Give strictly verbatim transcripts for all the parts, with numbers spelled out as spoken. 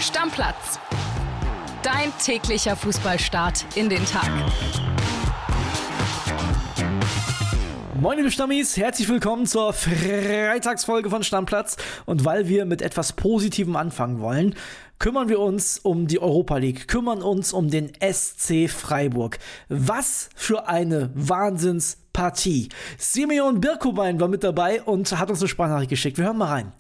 Stammplatz. Dein täglicher Fußballstart in den Tag. Moin liebe Stammis, herzlich willkommen zur Freitagsfolge von Stammplatz. Und weil wir mit etwas Positivem anfangen wollen, kümmern wir uns um die Europa League, kümmern uns um den S C Freiburg. Was für eine Wahnsinnspartie. Simeon Birkubein war mit dabei und hat uns eine Sprachnachricht geschickt. Wir hören mal rein.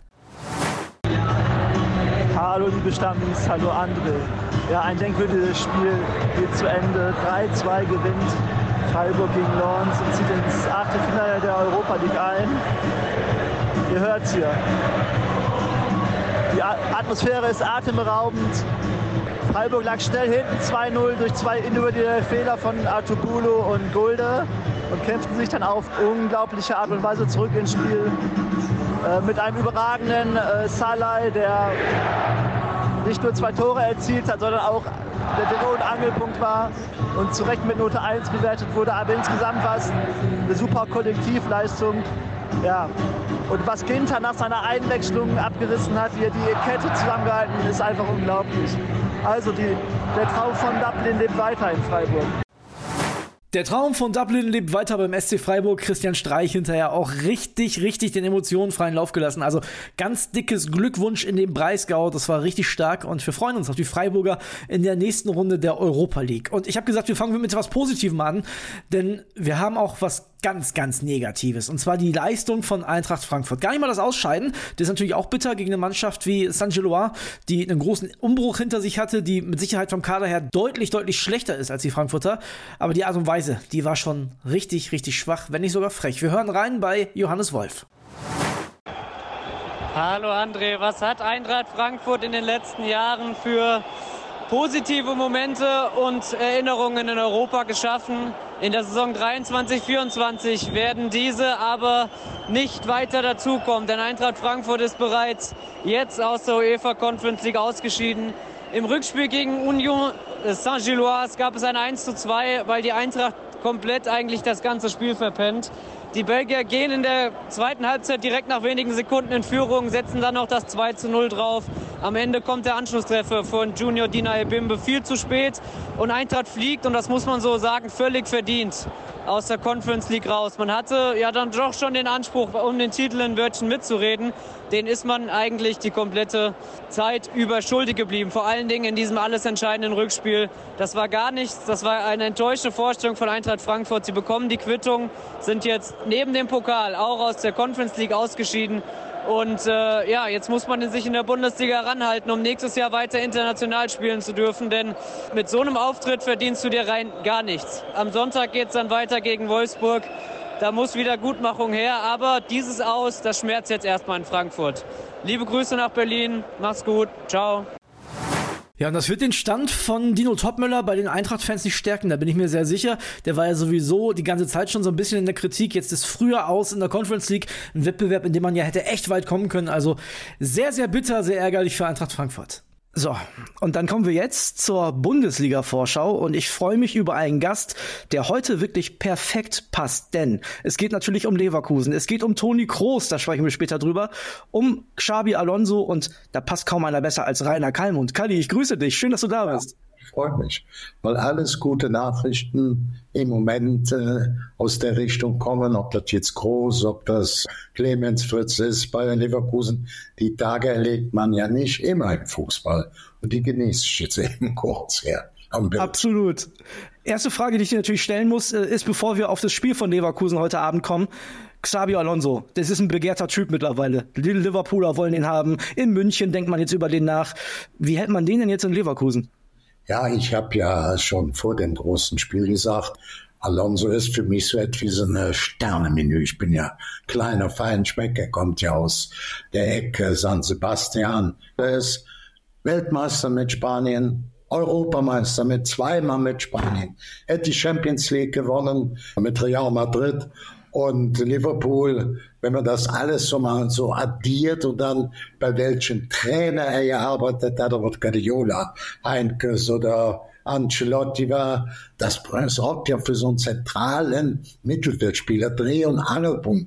Hallo liebe Stammis, hallo André. Ja, ein denkwürdiges Spiel geht zu Ende. drei zwei gewinnt Freiburg gegen Lens und zieht ins Achtelfinale der Europa League ein. Ihr hört's hier. Die Atmosphäre ist atemberaubend. Freiburg lag schnell hinten zwei null durch zwei individuelle Fehler von Artugulo und Gulde und kämpften sich dann auf unglaubliche Art und Weise zurück ins Spiel. Äh, mit einem überragenden äh, Salai, der nicht nur zwei Tore erzielt hat, sondern auch der Dreh- und Angelpunkt war und zu Recht mit Note eins bewertet wurde. Aber insgesamt war es eine super Kollektivleistung. Ja. Und was Ginter nach seiner Einwechslung abgerissen hat, wie er die Kette zusammengehalten, ist einfach unglaublich. Also die, der Traum von Dublin lebt weiter in Freiburg. Der Traum von Dublin lebt weiter beim S C Freiburg. Christian Streich hinterher auch richtig, richtig den Emotionen freien Lauf gelassen. Also ganz dickes Glückwunsch in den Breisgau. Das war richtig stark und wir freuen uns auf die Freiburger in der nächsten Runde der Europa League. Und ich habe gesagt, wir fangen mit etwas Positivem an, denn wir haben auch was ganz, ganz Negatives. Und zwar die Leistung von Eintracht Frankfurt. Gar nicht mal das Ausscheiden. Das ist natürlich auch bitter gegen eine Mannschaft wie Saint-Gilloise, die einen großen Umbruch hinter sich hatte, die mit Sicherheit vom Kader her deutlich, deutlich schlechter ist als die Frankfurter. Aber die Art und Weise, die war schon richtig, richtig schwach, wenn nicht sogar frech. Wir hören rein bei Johannes Wolf. Hallo André, was hat Eintracht Frankfurt in den letzten Jahren für positive Momente und Erinnerungen in Europa geschaffen? In der Saison dreiundzwanzig vierundzwanzig werden diese aber nicht weiter dazukommen, denn Eintracht Frankfurt ist bereits jetzt aus der UEFA Conference League ausgeschieden. Im Rückspiel gegen Union Saint-Gilloise gab es ein eins zu zwei, weil die Eintracht komplett eigentlich das ganze Spiel verpennt. Die Belgier gehen in der zweiten Halbzeit direkt nach wenigen Sekunden in Führung, setzen dann noch das zwei zu null drauf. Am Ende kommt der Anschlusstreffer von Junior Dina Ebimbe viel zu spät und Eintracht fliegt, und das muss man so sagen, völlig verdient aus der Conference League raus. Man hatte ja dann doch schon den Anspruch, um den Titel in Wörtchen mitzureden. Den ist man eigentlich die komplette Zeit über schuldig geblieben. Vor allen Dingen in diesem alles entscheidenden Rückspiel. Das war gar nichts. Das war eine enttäuschende Vorstellung von Eintracht Frankfurt. Sie bekommen die Quittung, sind jetzt neben dem Pokal auch aus der Conference League ausgeschieden. Und äh, ja, jetzt muss man sich in der Bundesliga ranhalten, um nächstes Jahr weiter international spielen zu dürfen. Denn mit so einem Auftritt verdienst du dir rein gar nichts. Am Sonntag geht es dann weiter gegen Wolfsburg. Da muss wieder Gutmachung her. Aber dieses Aus, das schmerzt jetzt erstmal in Frankfurt. Liebe Grüße nach Berlin. Mach's gut. Ciao. Ja, und das wird den Stand von Dino Topmöller bei den Eintracht-Fans nicht stärken, da bin ich mir sehr sicher. Der war ja sowieso die ganze Zeit schon so ein bisschen in der Kritik. Jetzt ist früher aus in der Conference League, ein Wettbewerb, in dem man ja hätte echt weit kommen können. Also sehr, sehr bitter, sehr ärgerlich für Eintracht Frankfurt. So, und dann kommen wir jetzt zur Bundesliga-Vorschau und ich freue mich über einen Gast, der heute wirklich perfekt passt, denn es geht natürlich um Leverkusen, es geht um Toni Kroos, da sprechen wir später drüber, um Xabi Alonso und da passt kaum einer besser als Rainer Kallmund. Kalli, ich grüße dich, schön, dass du da bist. Freut mich, weil alles gute Nachrichten im Moment äh, aus der Richtung kommen, ob das jetzt Groß, ob das Clemens Fritz ist, Bayern Leverkusen, die Tage erlebt man ja nicht immer im Fußball und die genieße ich jetzt eben kurz her. Absolut. Erste Frage, die ich dir natürlich stellen muss, ist, bevor wir auf das Spiel von Leverkusen heute Abend kommen, Xabi Alonso, das ist ein begehrter Typ mittlerweile. Die Liverpooler wollen ihn haben, in München denkt man jetzt über den nach. Wie hält man den denn jetzt in Leverkusen? Ja, ich habe ja schon vor dem großen Spiel gesagt, Alonso ist für mich so etwas wie so ein Sternemenü. Ich bin ja kleiner Feinschmeck, er kommt ja aus der Ecke San Sebastian. Er ist Weltmeister mit Spanien, Europameister mit zweimal mit Spanien. Er hat die Champions League gewonnen mit Real Madrid und Liverpool. Wenn man das alles so mal so addiert und dann bei welchen Trainer er gearbeitet hat, oder Guardiola, Heinkes oder Ancelotti war, das sorgt ja für so einen zentralen Mittelfeldspieler, Dreh- und Angelpunkt.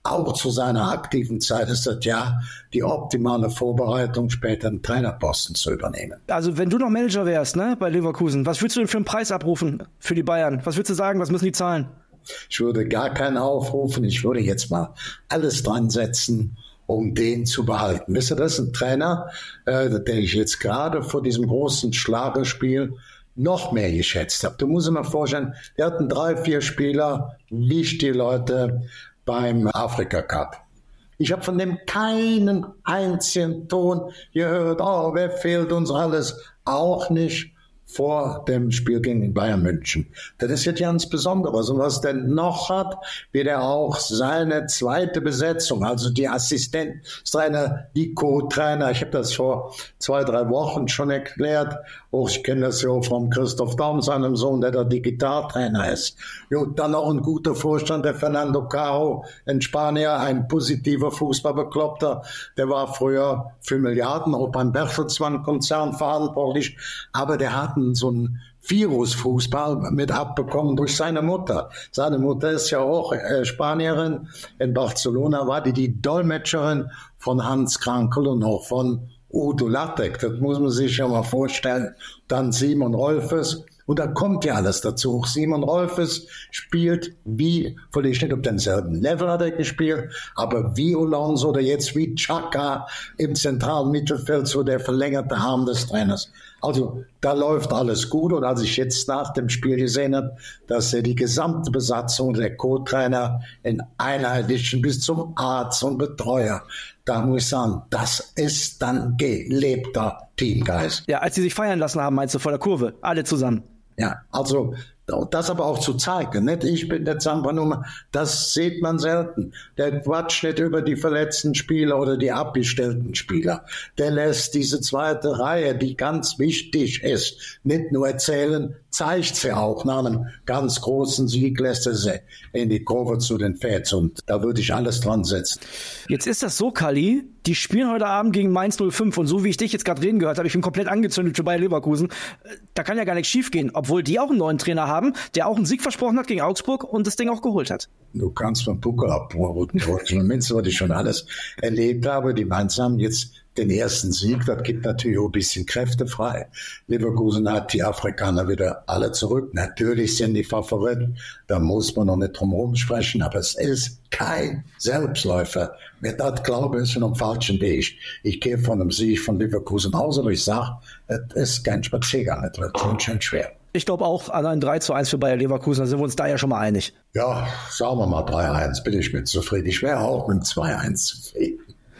auch zu seiner aktiven Zeit ist das ja die optimale Vorbereitung, später einen Trainerposten zu übernehmen. Also wenn du noch Manager wärst, ne, bei Leverkusen, was würdest du denn für einen Preis abrufen für die Bayern? Was würdest du sagen, was müssen die zahlen? Ich würde gar keinen aufrufen, ich würde jetzt mal alles dran setzen, um den zu behalten. Wisst ihr, das ist ein Trainer, äh, den ich jetzt gerade vor diesem großen Schlagerspiel noch mehr geschätzt habe. Du musst dir mal vorstellen, wir hatten drei, vier Spieler, wie die Leute beim Afrika Cup. Ich habe von dem keinen einzigen Ton gehört, oh, wer fehlt uns alles? Auch nicht vor dem Spiel gegen Bayern München. Das ist jetzt ganz Besonderes. Und was der noch hat, wird er auch seine zweite Besetzung, also die Assistenztrainer, die Co-Trainer, ich habe das vor zwei, drei Wochen schon erklärt, auch ich kenne das ja vom Christoph Daum, seinem Sohn, der der Digitaltrainer ist. Jo, dann noch ein guter Vorstand, der Fernando Caro, ein Spanier, ein positiver Fußballbekloppter, der war früher für Milliarden auch beim Bertelsmann-Konzern verantwortlich, aber der hat so einen Virus-Fußball mit abbekommen durch seine Mutter. Seine Mutter ist ja auch äh, Spanierin. In Barcelona war die die Dolmetscherin von Hans Krankel und auch von Udo Lattek. Das muss man sich ja mal vorstellen. Dann Simon Rolfes. Und da kommt ja alles dazu. Simon Rolfes spielt wie, vielleicht nicht auf denselben Level hat er gespielt, aber wie Alonso oder jetzt wie Xhaka im zentralen Mittelfeld, so der verlängerte Arm des Trainers. Also da läuft alles gut. Und als ich jetzt nach dem Spiel gesehen habe, dass er die gesamte Besatzung der Co-Trainer in einheitlichen bis zum Arzt und Betreuer, da muss ich sagen, das ist dann gelebter Teamgeist. Ja, als sie sich feiern lassen haben, meinst du, vor der Kurve, alle zusammen. Ja, also das aber auch zu zeigen, nicht? Ich bin der Zampernummer, das sieht man selten. Der quatscht nicht über die verletzten Spieler oder die abgestellten Spieler. Der lässt diese zweite Reihe, die ganz wichtig ist, nicht nur erzählen, zeigt sie auch. Nach einem ganz großen Sieg lässt er sie in die Kurve zu den Fans und da würde ich alles dran setzen. Jetzt ist das so, Kalli, die spielen heute Abend gegen Mainz null fünf und so wie ich dich jetzt gerade reden gehört habe, ich bin komplett angezündet für Bayer Leverkusen, da kann ja gar nichts schief gehen, obwohl die auch einen neuen Trainer haben, der auch einen Sieg versprochen hat gegen Augsburg und das Ding auch geholt hat. Du kannst vom Puckel abrufen, zumindest was ich schon alles erlebt habe. Die Mainz haben jetzt den ersten Sieg, das gibt natürlich auch ein bisschen Kräfte frei. Leverkusen hat die Afrikaner wieder alle zurück. Natürlich sind die Favoriten, da muss man noch nicht drum herum sprechen, aber es ist kein Selbstläufer. Wer das glaube, ist schon am falschen Weg. Ich gehe von einem Sieg von Leverkusen aus, aber ich sage, es ist kein Spaziergang, es wird schon schön schwer. Ich glaube auch an ein drei zu eins für Bayer Leverkusen, da sind wir uns da ja schon mal einig. Ja, sagen wir mal drei eins, bin ich mit zufrieden. Ich wäre auch mit zwei eins zufrieden.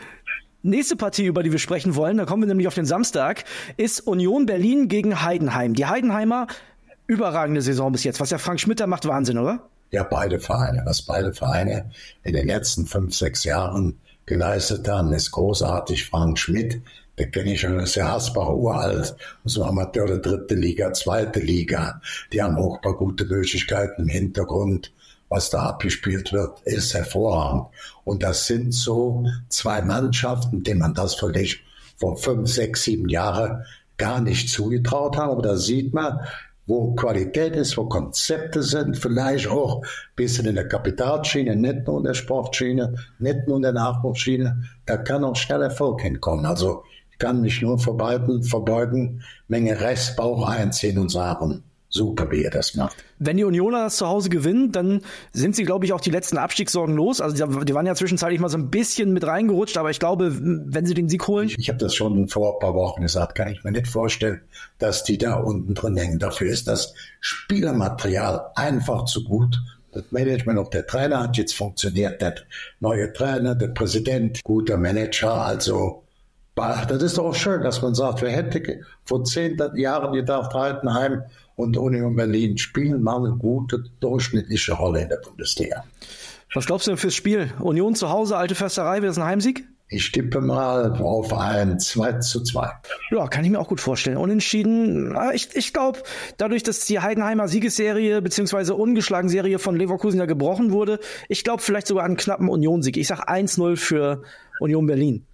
Nächste Partie, über die wir sprechen wollen, da kommen wir nämlich auf den Samstag, ist Union Berlin gegen Heidenheim. Die Heidenheimer, überragende Saison bis jetzt. Was der Frank Schmidt da macht, Wahnsinn, oder? Ja, beide Vereine. Was beide Vereine in den letzten fünf, sechs Jahren geleistet haben, ist großartig. Frank Schmidt, den kenne ich schon, ist ja Hasbach uralt, so Amateur der dritte Liga, zweite Liga. Die haben auch ein paar gute Möglichkeiten im Hintergrund. Was da abgespielt wird, ist hervorragend. Und das sind so zwei Mannschaften, denen man das vielleicht vor fünf, sechs, sieben Jahren gar nicht zugetraut haben. Aber da sieht man, wo Qualität ist, wo Konzepte sind, vielleicht auch ein bisschen in der Kapitalschiene, nicht nur in der Sportschiene, nicht nur in der Nachwuchsschiene. Da kann auch schnell Erfolg hinkommen. Also ich kann mich nur verbeugen, verbeugen, Menge Restbauch einziehen und sagen, super, wie er das macht. Wenn die Unioner das zu Hause gewinnen, dann sind sie, glaube ich, auch die letzten Abstiegssorgen los. Also die waren ja zwischenzeitlich mal so ein bisschen mit reingerutscht, aber ich glaube, wenn sie den Sieg holen... Ich, ich habe das schon vor ein paar Wochen gesagt, kann ich mir nicht vorstellen, dass die da unten drin hängen. Dafür ist das Spielermaterial einfach zu gut. Das Management, auch der Trainer hat jetzt funktioniert, der neue Trainer, der Präsident, guter Manager, also... Das ist doch auch schön, dass man sagt, wer hätte vor zehn Jahren gedacht, Heidenheim und Union Berlin spielen mal eine gute, durchschnittliche Rolle in der Bundesliga. Was glaubst du denn fürs Spiel? Union zu Hause, alte Försterei, wird das ein Heimsieg? Ich tippe mal auf ein zwei zu zwei. Ja, kann ich mir auch gut vorstellen. Unentschieden, ich, ich glaube, dadurch, dass die Heidenheimer Siegesserie bzw. ungeschlagen Serie von Leverkusen ja gebrochen wurde, ich glaube vielleicht sogar einen knappen Union-Sieg. Ich sage eins null für Union Berlin.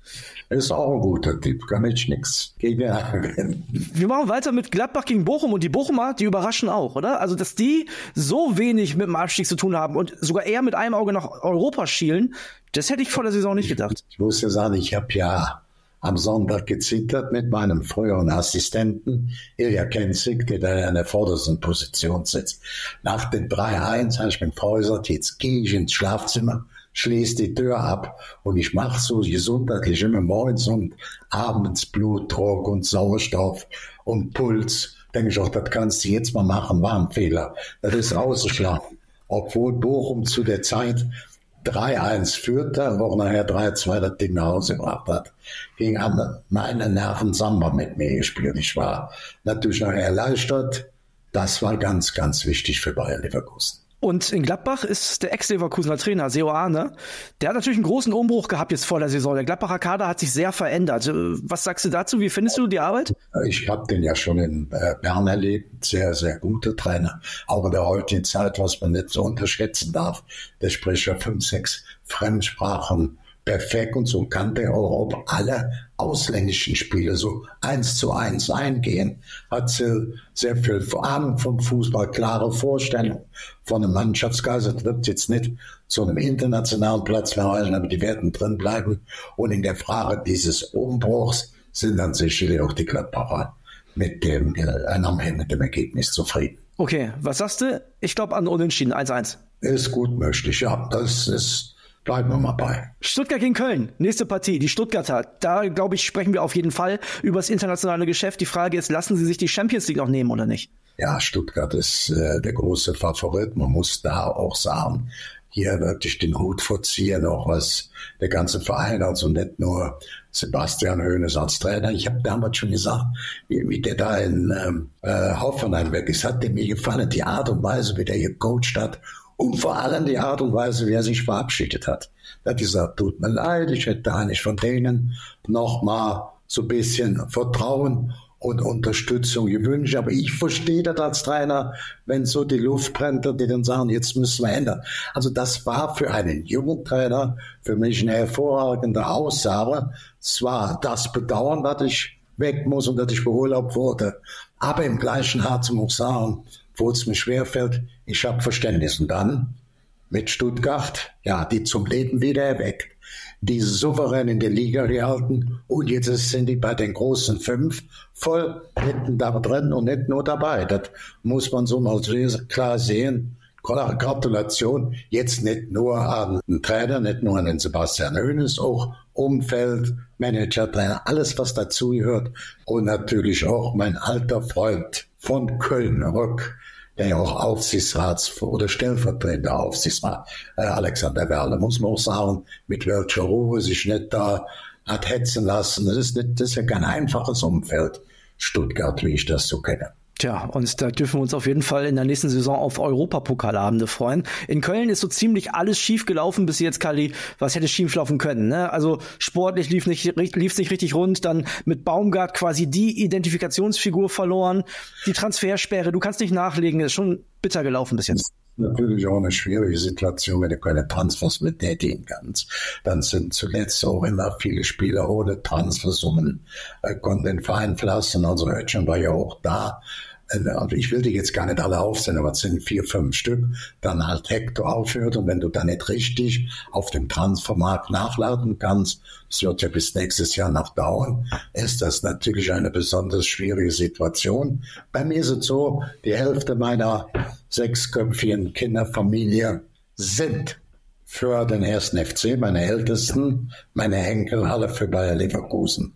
ist auch ein guter Typ, kann ich nichts gegen sagen. Wir machen weiter mit Gladbach gegen Bochum und die Bochumer, die überraschen auch, oder? Also, dass die so wenig mit dem Abstieg zu tun haben und sogar eher mit einem Auge nach Europa schielen, das hätte ich vor der Saison nicht gedacht. Ich, ich muss ja sagen, ich habe ja am Sonntag gezittert mit meinem früheren Assistenten, Ilja Kenzig, der da in der vordersten Position sitzt. Nach dem drei eins habe ich mir geäußert, jetzt gehe ich ins Schlafzimmer, schließe die Tür ab und ich mache so gesundheitlich immer morgens und abends Blutdruck und Sauerstoff und Puls. Denke ich auch, das kannst du jetzt mal machen, war ein Fehler. Das ist ausgeschlafen. Obwohl Bochum zu der Zeit drei eins führte, wo nachher drei zwei das Ding nach Hause gebracht hat, ging meine Nerven Samba mit mir gespielt. Ich war natürlich nachher erleichtert. Das war ganz, ganz wichtig für Bayer Leverkusen. Und in Gladbach ist der Ex-Leverkusener Trainer Seoane, der hat natürlich einen großen Umbruch gehabt jetzt vor der Saison. Der Gladbacher Kader hat sich sehr verändert. Was sagst du dazu? Wie findest du die Arbeit? Ich habe den ja schon in Bern erlebt. Sehr, sehr guter Trainer. Auch in der heutigen Zeit, was man nicht so unterschätzen darf. Der spricht ja fünf, sechs Fremdsprachen perfekt und so kann der auch auf alle ausländischen Spiele so eins zu eins eingehen. Hat sehr viel Ahnung vom Fußball, klare Vorstellung von einem Mannschaftsgeist. Das wird jetzt nicht zu einem internationalen Platz verweisen, aber die werden drin bleiben. Und in der Frage dieses Umbruchs sind dann sicherlich auch die Gladbacher mit dem, äh, mit dem Ergebnis zufrieden. Okay, was sagst du? Ich glaube an Unentschieden, eins eins. Ist gut möglich, ja. Das ist... Bleiben wir mal bei. Stuttgart gegen Köln, nächste Partie, die Stuttgarter. Da, glaube ich, sprechen wir auf jeden Fall über das internationale Geschäft. Die Frage ist, lassen sie sich die Champions League noch nehmen oder nicht? Ja, Stuttgart ist äh, der große Favorit. Man muss da auch sagen, hier wirklich den Hut vorziehen, auch was der ganze Verein, also nicht nur Sebastian Hoeneß als Trainer. Ich habe damals schon gesagt, wie, wie der da in ähm, äh, Hoffenheim weg ist, hat mir gefallen, die Art und Weise, wie der hier gecoacht hat. Und vor allem die Art und Weise, wie er sich verabschiedet hat. Er hat gesagt, tut mir leid, ich hätte eigentlich von denen noch mal so ein bisschen Vertrauen und Unterstützung gewünscht. Aber ich verstehe das als Trainer, wenn so die Luft brennt und die dann sagen, jetzt müssen wir ändern. Also das war für einen jungen Trainer für mich eine hervorragende Aussage. Es war das Bedauern, dass ich weg muss und dass ich beurlaubt wurde. Aber im gleichen Herzen muss ich sagen, wo es mir schwerfällt, ich habe Verständnis. Und dann mit Stuttgart, ja, die zum Leben wieder erweckt, die souverän in der Liga gehalten und jetzt sind die bei den großen fünf voll mitten da drin und nicht nur dabei. Das muss man so mal klar sehen. Gratulation, jetzt nicht nur an den Trainer, nicht nur an den Sebastian Hoeneß, auch Umfeld, Manager, Trainer, alles was dazugehört und natürlich auch mein alter Freund von Köln, Rück, der ja auch Aufsichtsrats- oder stellvertretender Aufsichtsrat, äh, Alexander Werle, muss man auch sagen, mit welcher Ruhe sich nicht da hat hetzen lassen. Das ist, nicht, das ist ja kein einfaches Umfeld, Stuttgart, wie ich das so kenne. Tja, und da dürfen wir uns auf jeden Fall in der nächsten Saison auf Europapokalabende freuen. In Köln ist so ziemlich alles schief gelaufen bis jetzt, Kalli. Was hätte schief laufen können, ne? Also sportlich lief nicht, lief's nicht richtig rund, dann mit Baumgart quasi die Identifikationsfigur verloren, die Transfersperre, du kannst nicht nachlegen, ist schon bitter gelaufen bis jetzt. Natürlich auch eine schwierige Situation, wenn du keine Transfers betätigen kannst. Dann sind zuletzt auch immer viele Spieler ohne Transfersummen, äh, konnten den Verein verlassen. Also Özcan war ja auch da. Also ich will die jetzt gar nicht alle aufzählen, aber es sind vier, fünf Stück. Dann halt Hector aufhört und wenn du dann nicht richtig auf dem Transfermarkt nachladen kannst, das wird ja bis nächstes Jahr noch dauern, ist das natürlich eine besonders schwierige Situation. Bei mir ist es so, die Hälfte meiner sechsköpfigen Kinderfamilie sind für den ersten F C, meine Ältesten, meine Henkel alle für Bayer Leverkusen.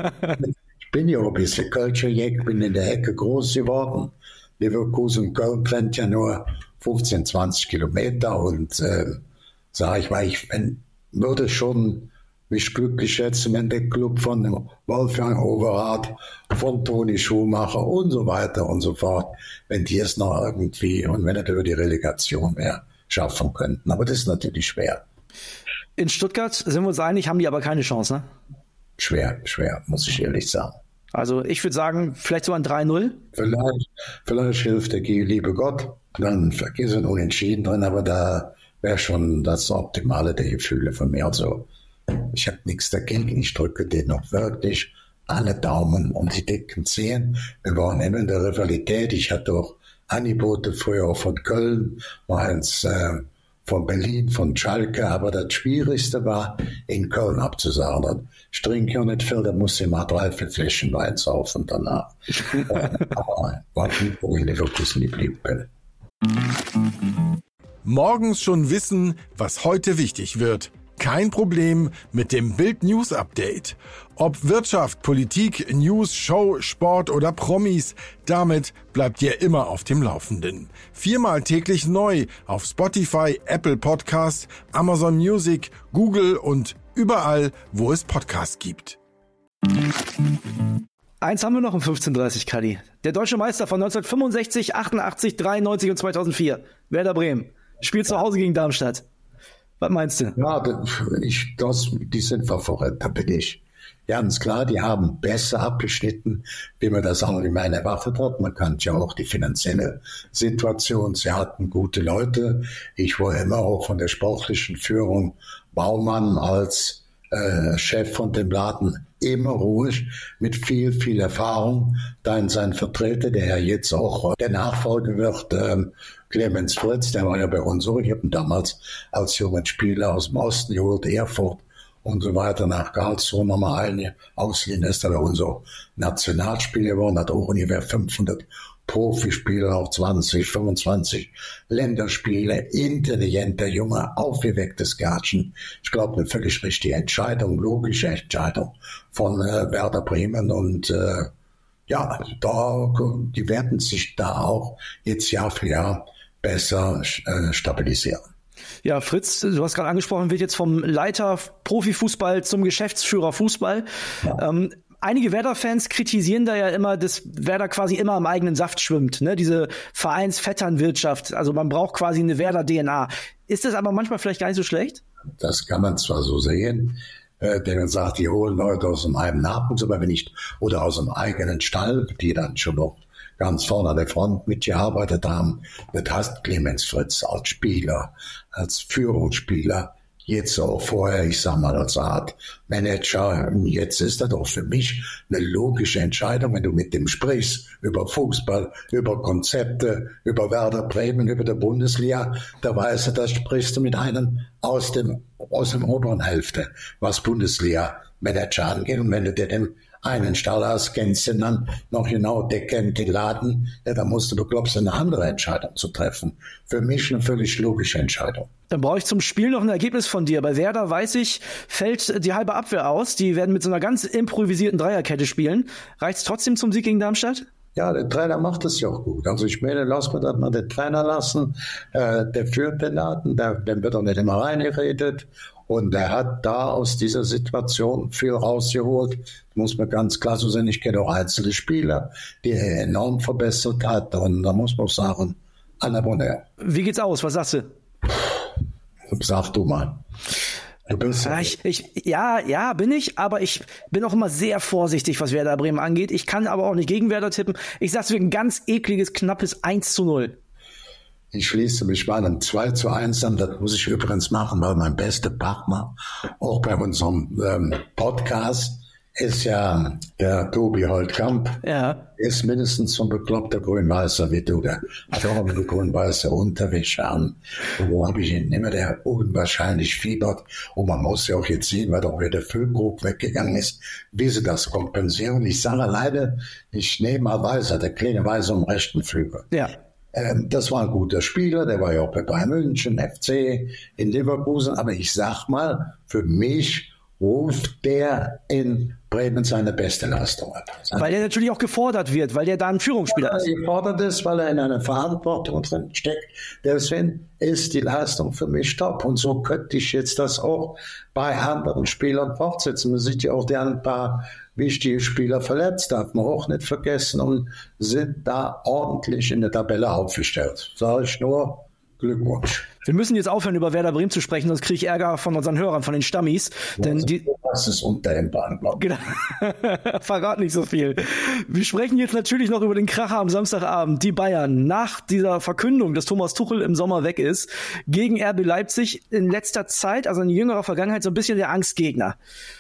Ich bin ja ein bisschen Kölscher-Jäck, bin in der Ecke groß geworden. Leverkusen, Köln trennt ja nur fünfzehn, zwanzig Kilometer und äh, sage ich mal, ich wenn, würde schon mich glücklich schätzen, wenn der Club von Wolfgang Overath, von Toni Schumacher und so weiter und so fort, wenn die es noch irgendwie und wenn es über die Relegation wäre, schaffen könnten. Aber das ist natürlich schwer. In Stuttgart sind wir uns einig, haben die aber keine Chance, ne? Schwer, schwer, muss ich ehrlich sagen. Also ich würde sagen, vielleicht so ein drei null? Vielleicht, vielleicht hilft der liebe Gott. Dann ist ein Unentschieden drin, aber da wäre schon das Optimale der Gefühle von mir. Also Ich habe nichts dagegen. Ich drücke denen noch wirklich alle Daumen und die dicken Zehen. Wir waren immer in der Rivalität. Ich hatte auch Angebote früher auch von Köln, mal eins äh, von Berlin, von Schalke. Aber das Schwierigste war, in Köln abzusagen. Ich trinke ja nicht viel, da muss ich mal drei, vier Flaschen Wein saufen danach. Aber war gut, wo ich Leverkusen geblieben bin. Morgens schon wissen, was heute wichtig wird. Kein Problem mit dem Bild News Update. Ob Wirtschaft, Politik, News, Show, Sport oder Promis, damit bleibt ihr immer auf dem Laufenden. Viermal täglich neu auf Spotify, Apple Podcasts, Amazon Music, Google und überall, wo es Podcasts gibt. Eins haben wir noch um fünfzehn Uhr dreißig, Kadi. Der deutsche Meister von neunzehnhundertfünfundsechzig, achtundachtzig, dreiundneunzig und zweitausendvier. Werder Bremen. Spielt zu Hause gegen Darmstadt. Was meinst du? Ja, ich, das, die sind Favorit, da bin ich. Ganz klar, die haben besser abgeschnitten, wie man das allgemein erwartet hat. Man kannte ja auch die finanzielle Situation. Sie hatten gute Leute. Ich war immer auch von der sportlichen Führung Baumann als äh, Chef von dem Laden immer ruhig, mit viel, viel Erfahrung. Dann sein Vertreter, der ja jetzt auch der Nachfolger wird, ähm, Clemens Fritz, der war ja bei uns so. Ich habe ihn damals als junger Spieler aus dem Osten geholt, Erfurt und so weiter, nach Karlsruhe nochmal eine ausliehen. Ist aber unser Nationalspieler geworden, hat auch ungefähr fünfhundert Profispieler, auch zwanzig, fünfundzwanzig Länderspiele, intelligenter, junger, aufgewecktes Gärtchen. Ich glaube, eine völlig richtige Entscheidung, logische Entscheidung von äh, Werder Bremen und äh, ja, da, die werden sich da auch jetzt Jahr für Jahr besser äh, stabilisieren. Ja, Fritz, du hast gerade angesprochen, wird jetzt vom Leiter Profifußball zum Geschäftsführer Fußball. Ja. Ähm, einige Werder-Fans kritisieren da ja immer, dass Werder quasi immer im eigenen Saft schwimmt, ne? Diese Vereinsvetternwirtschaft. Also man braucht quasi eine Werder-D N A. Ist das aber manchmal vielleicht gar nicht so schlecht? Das kann man zwar so sehen, äh, der man sagt, die holen Leute aus dem eigenen Nachwuchs, aber wenn nicht, oder aus dem eigenen Stall, die dann schon noch ganz vorne an der Front mitgearbeitet haben. Das heißt Clemens Fritz als Spieler, als Führungsspieler, jetzt auch vorher, ich sag mal, als Art Manager. Jetzt ist das doch für mich eine logische Entscheidung, wenn du mit dem sprichst, über Fußball, über Konzepte, über Werder Bremen, über die Bundesliga, da weißt du, da sprichst du mit einem aus dem, aus dem oberen Hälfte, was Bundesliga-Manager angeht. Und wenn du dir den einen Stall hast, kennst du dann noch genau, der kennt den Laden, ja, da musst du, du glaubst, eine andere Entscheidung zu treffen. Für mich eine völlig logische Entscheidung. Dann brauche ich zum Spiel noch ein Ergebnis von dir. Bei Werder, weiß ich, fällt die halbe Abwehr aus. Die werden mit so einer ganz improvisierten Dreierkette spielen. Reicht es trotzdem zum Sieg gegen Darmstadt? Ja, der Trainer macht es ja auch gut. Also ich meine, lass mir das mal den Trainer lassen. Äh, der führt den Laden, der, der wird auch nicht immer reingeredet. Und er hat da aus dieser Situation viel rausgeholt. Muss man ganz klar so sehen. Ich kenne auch einzelne Spieler, die er enorm verbessert hat. Und da muss man sagen, à la bonne heure. Wie geht's aus? Was sagst du? Sag du mal. Du bist ja, ich, ich, ja, ja, bin ich. Aber ich bin auch immer sehr vorsichtig, was Werder Bremen angeht. Ich kann aber auch nicht gegen Werder tippen. Ich sag, es wird ein ganz ekliges, knappes eins zu null. Ich schließe mich bei einem zwei zu eins an. Das muss ich übrigens machen, weil mein bester Partner, auch bei unserem ähm, Podcast, ist ja der Tobi Holtkamp. Ja. Ist mindestens so ein bekloppter Grün-Weißer wie du. Der hat auch eine grün-weiße Unterwäsche an. Und wo habe ich ihn immer, der unwahrscheinlich fiebert. Und man muss ja auch jetzt sehen, weil doch wieder der Füllkrug weggegangen ist, wie sie das kompensieren. Ich sage leider, ich nehme mal Weißer, der kleine Weißer am rechten Flügel. Ja. Das war ein guter Spieler, der war ja auch bei Bayern München, F C, in Leverkusen. Aber ich sag mal, für mich ruft der in Bremen seine beste Leistung ab. Weil der natürlich auch gefordert wird, weil der da ein Führungsspieler ist. Ja, gefordert ist, weil er in einer Verantwortung drin steckt. Deswegen ist die Leistung für mich top. Und so könnte ich jetzt das auch bei anderen Spielern fortsetzen. Man sieht ja auch, der ein paar wichtige Spieler verletzt, darf man auch nicht vergessen, und sind da ordentlich in der Tabelle aufgestellt. Sage ich nur, Glückwunsch. Wir müssen jetzt aufhören, über Werder Bremen zu sprechen, sonst kriege ich Ärger von unseren Hörern, von den Stammis. Ja, denn die, das ist unter dem Bahn, glaube ich. Genau. Verrat nicht so viel. Wir sprechen jetzt natürlich noch über den Kracher am Samstagabend. Die Bayern, nach dieser Verkündung, dass Thomas Tuchel im Sommer weg ist, gegen R B Leipzig in letzter Zeit, also in jüngerer Vergangenheit, so ein bisschen der Angstgegner.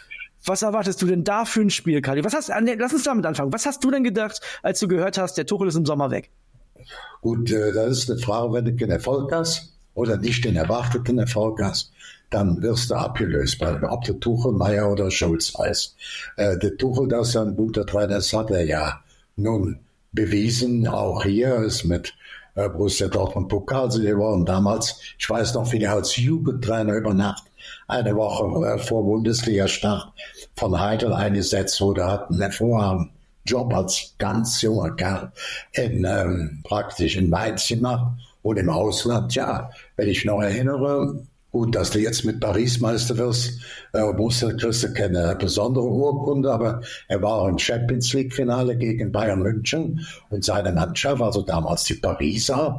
Was erwartest du denn da für ein Spiel, Kali? Was hast, lass uns damit anfangen. Was hast du denn gedacht, als du gehört hast, der Tuchel ist im Sommer weg? Gut, das ist eine Frage, wenn du keinen Erfolg hast oder nicht den erwarteten Erfolg hast, dann wirst du abgelöst, ob der Tuchel, Meier oder Schulz heißt. Äh, der Tuchel, dass er ein guter Trainer ist, hat er ja nun bewiesen. Auch hier ist mit äh, Borussia Dortmund Pokalsieger geworden. Damals, ich weiß noch, wie er als Jugendtrainer über Nacht eine Woche äh, vor Bundesliga-Start von Heidel eingesetzt wurde, hat einen hervorragenden Job als ganz junger Kerl in, ähm, praktisch in Mainz gemacht und im Ausland. Ja, wenn ich noch erinnere, gut, dass du jetzt mit Paris Meister wirst, äh, musst du, kriegst du keine besondere Urkunde, aber er war im Champions League Finale gegen Bayern München und seine Mannschaft, also damals die Pariser,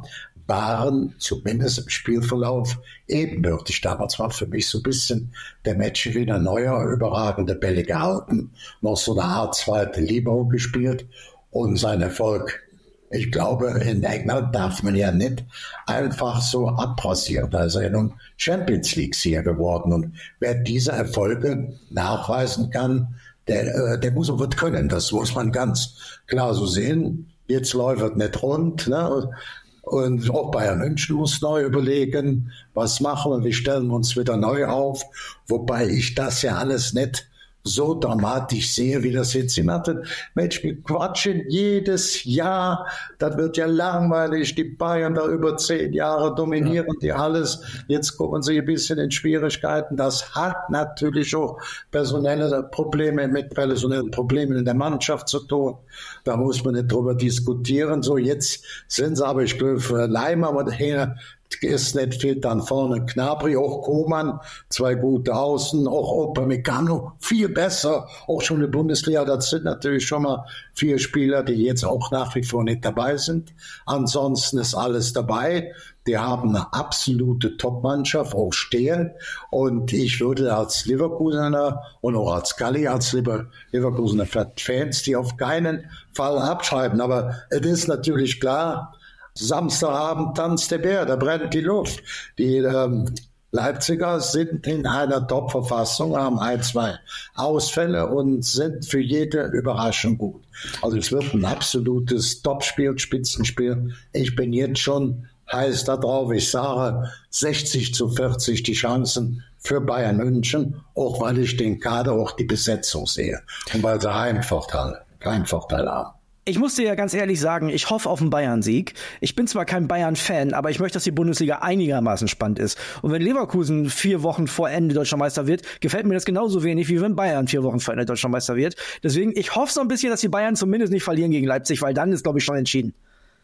waren zumindest im Spielverlauf ebenbürtig. Damals war für mich so ein bisschen der Matchwinner Neuer, überragende Bälle gehalten, noch so eine Art zweite Libero gespielt und sein Erfolg. Ich glaube, in England darf man ja nicht einfach so abrasieren. Da ist er ja nun Champions League-Sieger geworden. Und wer diese Erfolge nachweisen kann, der, der muss und wird können. Das muss man ganz klar so sehen. Jetzt läuft es nicht rund, ne? Und auch Bayern München muss neu überlegen, was machen wir, wie stellen wir uns wieder neu auf. Wobei ich das ja alles nicht so dramatisch sehe, wie das jetzt jemand hat. Mensch, wir quatschen jedes Jahr, das wird ja langweilig, die Bayern da über zehn Jahre dominieren die alles, jetzt kommen sie ein bisschen in Schwierigkeiten. Das hat natürlich auch personelle Probleme mit personellen Problemen in der Mannschaft zu tun. Da muss man nicht drüber diskutieren. So, jetzt sind sie aber, ich glaube, Leimer, aber her ist nicht viel, dann vorne Gnabry, auch Koman, zwei gute Außen, auch Upamecano, viel besser, auch schon in der Bundesliga, das sind natürlich schon mal vier Spieler, die jetzt auch nach wie vor nicht dabei sind. Ansonsten ist alles dabei. Die haben eine absolute Top-Mannschaft, auch stehen. Und ich würde als Leverkusener und auch als Galli, als Leverkusener Fans, die auf keinen Fall abschreiben. Aber es ist natürlich klar, Samstagabend tanzt der Bär, da brennt die Luft. Die ähm, Leipziger sind in einer Top-Verfassung, haben ein, zwei Ausfälle und sind für jede Überraschung gut. Also es wird ein absolutes Top-Spiel, Spitzenspiel. Ich bin jetzt schon heiß da drauf. Ich sage sechzig zu vierzig die Chancen für Bayern München, auch weil ich den Kader, auch die Besetzung sehe und weil sie Heimvorteil, Heimvorteil haben. Ich muss dir ja ganz ehrlich sagen, ich hoffe auf einen Bayern-Sieg. Ich bin zwar kein Bayern-Fan, aber ich möchte, dass die Bundesliga einigermaßen spannend ist. Und wenn Leverkusen vier Wochen vor Ende Deutscher Meister wird, gefällt mir das genauso wenig, wie wenn Bayern vier Wochen vor Ende Deutscher Meister wird. Deswegen, ich hoffe so ein bisschen, dass die Bayern zumindest nicht verlieren gegen Leipzig, weil dann ist, glaube ich, schon entschieden.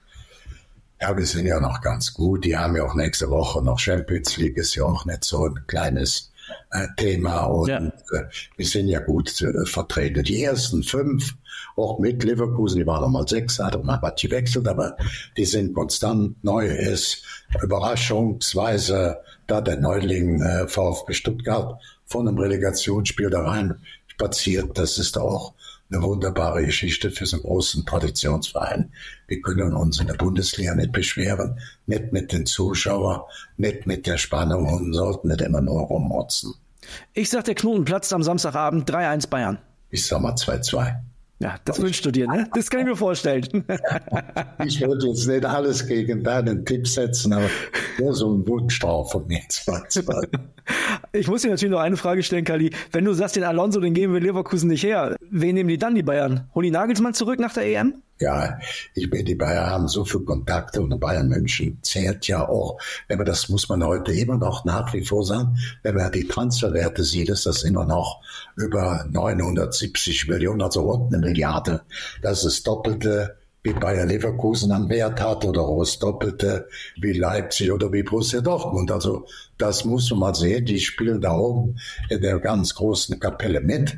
Ja, wir sind ja noch ganz gut. Die haben ja auch nächste Woche noch Champions League, ist ja auch nicht so ein kleines äh, Thema. Und ja. äh, wir sind ja gut äh, vertreten. Die ersten fünf, auch mit Leverkusen, die waren noch mal sechs, hat mal was gewechselt, aber die sind konstant. Neu ist überraschungsweise da der Neuling äh, VfB Stuttgart von einem Relegationsspiel da rein spaziert. Das ist auch eine wunderbare Geschichte für so einen großen Traditionsverein. Wir können uns in der Bundesliga nicht beschweren, nicht mit den Zuschauern, nicht mit der Spannung und sollten nicht immer nur rummotzen. Ich sag, der Knoten platzt am Samstagabend drei eins Bayern. Ich sag mal zwei zwei. Ja, das wünschst du dir, ne? Das kann ich mir vorstellen. Ich würde jetzt nicht alles gegen deinen Tipp setzen, aber nur so ein Wunsch drauf von mir. zwei zwei. Ich muss dir natürlich noch eine Frage stellen, Kali. Wenn du sagst, den Alonso, den geben wir Leverkusen nicht her, wen nehmen die dann, die Bayern? Holen die Nagelsmann zurück nach der E M? Ja, ich meine, die Bayern haben so viele Kontakte und Bayern München zählt ja auch, aber das muss man heute immer noch nach wie vor sagen, wenn man die Transferwerte sieht, ist das immer noch über neunhundertsiebzig Millionen, also rund eine Milliarde. Das ist das Doppelte, wie Bayer Leverkusen an Wert hat oder auch das Doppelte wie Leipzig oder wie Borussia Dortmund. Also das muss man mal sehen, die spielen da oben in der ganz großen Kapelle mit.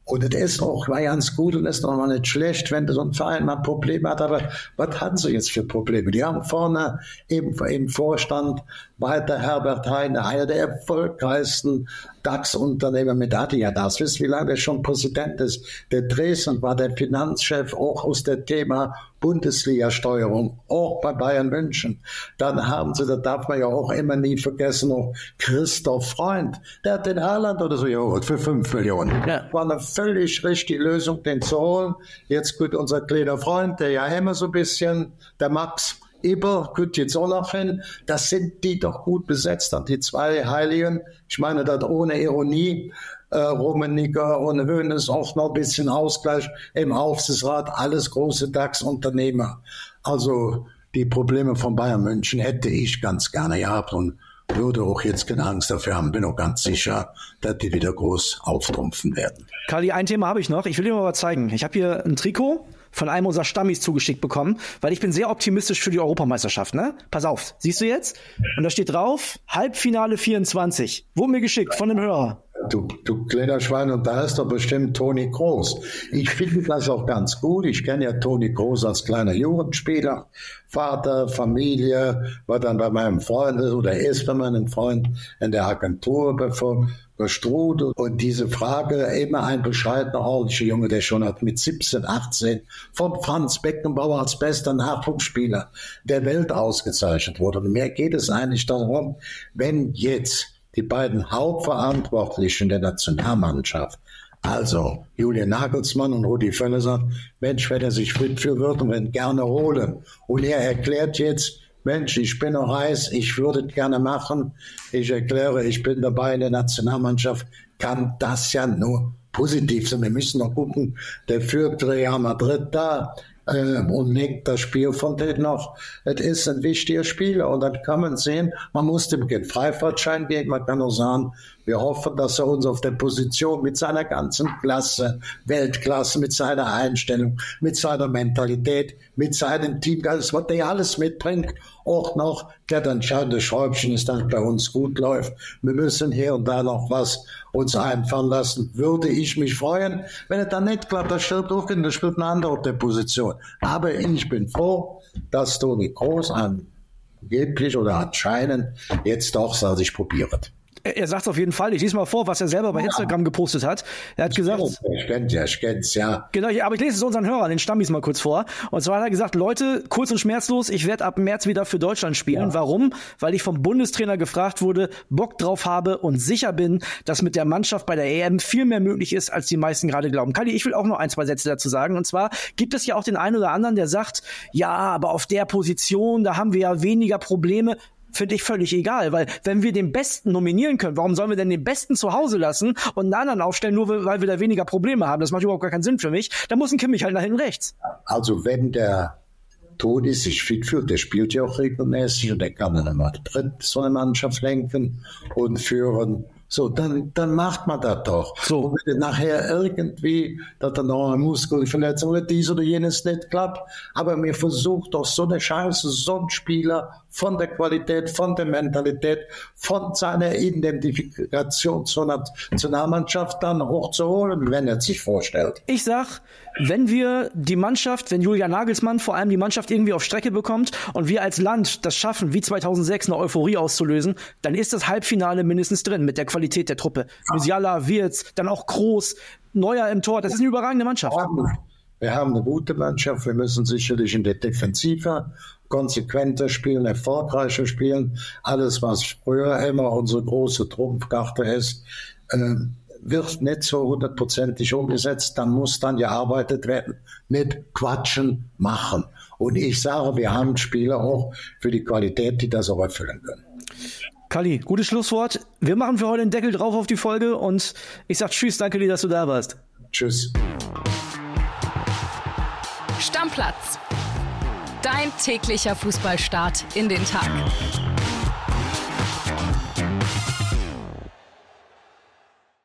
Und es ist auch war ganz gut und ist noch mal nicht schlecht, wenn so ein Verein mal Probleme hat. Aber was haben sie jetzt für Probleme? Die haben vorne im, im Vorstand weiter Herbert Heine, einer der erfolgreichsten DAX-Unternehmer mit Adidas. Wisst ihr, wie lange er schon Präsident ist? Der Dresden war der Finanzchef auch aus dem Thema Bundesliga-Steuerung, auch bei Bayern München. Dann haben sie, da darf man ja auch immer nie vergessen, noch Christoph Freund. Der hat den Haaland oder so geholt für fünf Millionen. Ja. War eine völlig richtige Lösung, den zu holen. Jetzt gut, unser kleiner Freund, der ja immer so ein bisschen, der Max Eber, gut, jetzt auch noch hin. Das sind die doch gut besetzt. Und die zwei Heiligen, ich meine das ohne Ironie, äh, Rummenigge und Hoeneß auch noch ein bisschen Ausgleich im Aufsichtsrat, alles große DAX-Unternehmer. Also die Probleme von Bayern München hätte ich ganz gerne gehabt und würde auch jetzt keine Angst dafür haben. Bin auch ganz sicher, dass die wieder groß auftrumpfen werden. Kali, ein Thema habe ich noch. Ich will dir mal was zeigen. Ich habe hier ein Trikot von einem unserer Stammis zugeschickt bekommen, weil ich bin sehr optimistisch für die Europameisterschaft, ne? Pass auf, siehst du jetzt? Und da steht drauf, Halbfinale vierundzwanzig. Wurde mir geschickt von einem Hörer. Du, du kleiner Schwein, und da ist doch bestimmt Toni Kroos. Ich finde das auch ganz gut. Ich kenne ja Toni Kroos als kleiner Jugendspieler. Vater, Familie, war dann bei meinem Freund oder ist bei meinem Freund in der Agentur bevor bestrudelt. Und diese Frage, immer ein bescheidener, ordentlicher Junge, der schon hat mit siebzehn, achtzehn von Franz Beckenbauer als bester Nachwuchsspieler der Welt ausgezeichnet wurde. Und mehr geht es eigentlich darum, wenn jetzt die beiden Hauptverantwortlichen der Nationalmannschaft, also Julian Nagelsmann und Rudi Völler, sagen, Mensch, wenn er sich fit für wird und wenn gerne holen. Und er erklärt jetzt, Mensch, ich bin noch heiß, ich würde es gerne machen. Ich erkläre, ich bin dabei in der Nationalmannschaft, kann das ja nur positiv sein. Wir müssen noch gucken, der führt Real Madrid da äh, und lenkt das Spiel von denen noch. Es ist ein wichtiger Spieler und dann kann man sehen, man muss dem keinen Freifahrtschein geben, man kann nur sagen, wir hoffen, dass er uns auf der Position mit seiner ganzen Klasse, Weltklasse, mit seiner Einstellung, mit seiner Mentalität, mit seinem Team, alles, was der alles mitbringt, auch noch der entscheidende Schräubchen ist, dass es bei uns gut läuft. Wir müssen hier und da noch was uns einfallen lassen. Würde ich mich freuen, wenn es dann nicht klappt, das stirbt auch in, das stirbt eine andere auf der Position. Aber ich bin froh, dass Toni Kroos angeblich oder anscheinend jetzt doch sagt, ich probiere es. Er sagt es auf jeden Fall. Ich lese mal vor, was er selber bei Instagram gepostet hat. Er hat gesagt... Ich kenn's ja, ich kenn's ja. Genau, aber ich lese es unseren Hörern, den Stammis mal kurz vor. Und zwar hat er gesagt, Leute, kurz und schmerzlos, ich werde ab März wieder für Deutschland spielen. Ja. Warum? Weil ich vom Bundestrainer gefragt wurde, Bock drauf habe und sicher bin, dass mit der Mannschaft bei der E M viel mehr möglich ist, als die meisten gerade glauben. Kali, ich will auch noch ein, zwei Sätze dazu sagen. Und zwar gibt es ja auch den einen oder anderen, der sagt, ja, aber auf der Position, da haben wir ja weniger Probleme. Finde ich völlig egal, weil wenn wir den Besten nominieren können, warum sollen wir denn den Besten zu Hause lassen und einen anderen aufstellen, nur weil wir da weniger Probleme haben? Das macht überhaupt gar keinen Sinn für mich. Da muss ein Kimmich halt nach hinten rechts. Also wenn der Toni sich fit fühlt, der spielt ja auch regelmäßig und der kann dann immer dritt so eine Mannschaft lenken und führen. So, dann, dann macht man das doch. So. Und wenn nachher irgendwie, dass dann noch eine Muskelverletzung oder dies oder jenes nicht klappt, aber mir versucht doch so eine Chance, so ein Spieler von der Qualität, von der Mentalität, von seiner Identifikation zur Nationalmannschaft dann hochzuholen, wenn er sich vorstellt. Ich sag, wenn wir die Mannschaft, wenn Julian Nagelsmann vor allem die Mannschaft irgendwie auf Strecke bekommt und wir als Land das schaffen, wie zweitausendsechs eine Euphorie auszulösen, dann ist das Halbfinale mindestens drin mit der Qualität der Truppe. Musiala, Wirtz, dann auch Kroos, Neuer im Tor, das ist eine überragende Mannschaft. Wir haben eine gute Mannschaft, wir müssen sicherlich in der Defensive konsequenter spielen, erfolgreicher spielen. Alles, was früher immer unsere große Trumpfkarte ist, äh, wird nicht so hundertprozentig umgesetzt, dann muss dann gearbeitet werden mit Quatschen machen. Und ich sage, wir haben Spieler auch für die Qualität, die das auch erfüllen können. Kali, gutes Schlusswort. Wir machen für heute den Deckel drauf auf die Folge und ich sag tschüss, danke dir, dass du da warst. Tschüss. Stammplatz. Dein täglicher Fußballstart in den Tag.